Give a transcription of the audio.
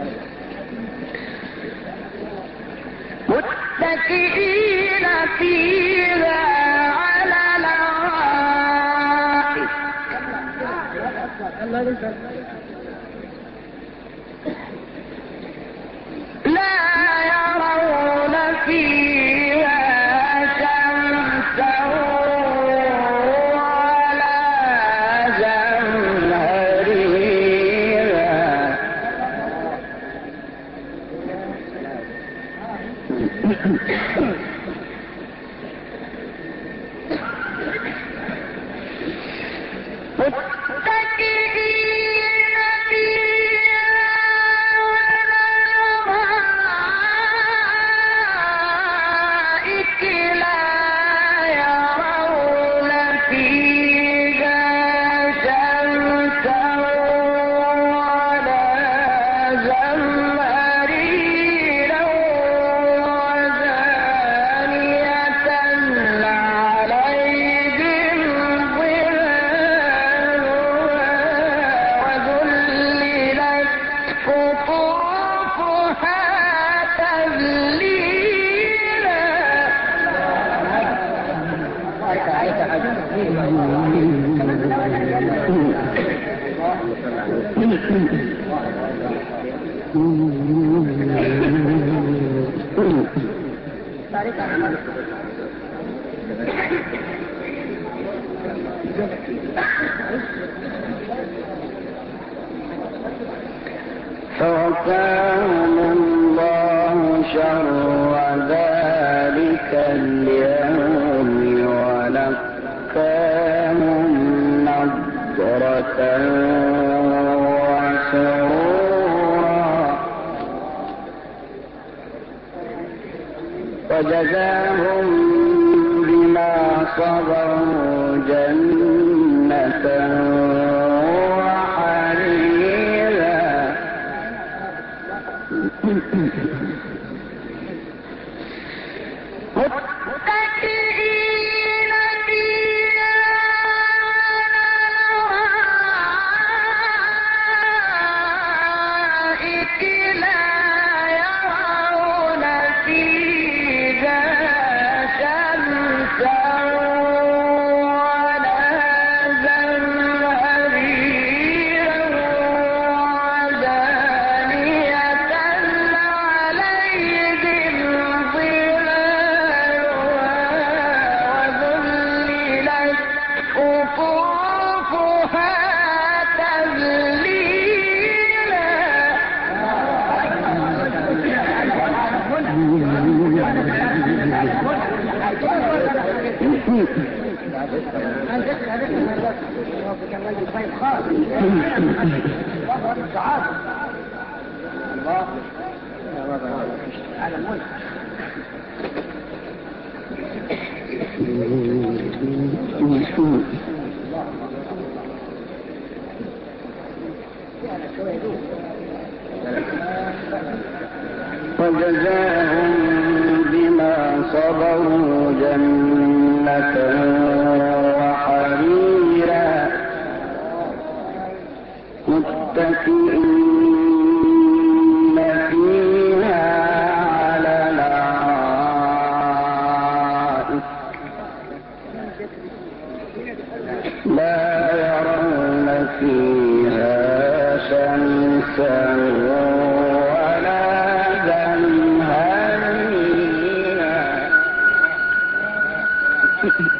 متكئين فيها على الأرائك لا يرون فيها شمسا ولا زمهريرا فوقاهم الله شر ذلك اليوم ولقاهم نضرة وسرورا وجزاهم بما صبروا جنة وحريرا متكئين فيها على الأرائك لا يرون فيها شمسا ولا زمهريرا ودانية عليهم ظلالها وذللت قطوفها تذليلا وجزاهم بما صبروا جنة وحريرا متكئين فيها على الأرائك لا يرون فيها شمسا ولا زمهريرا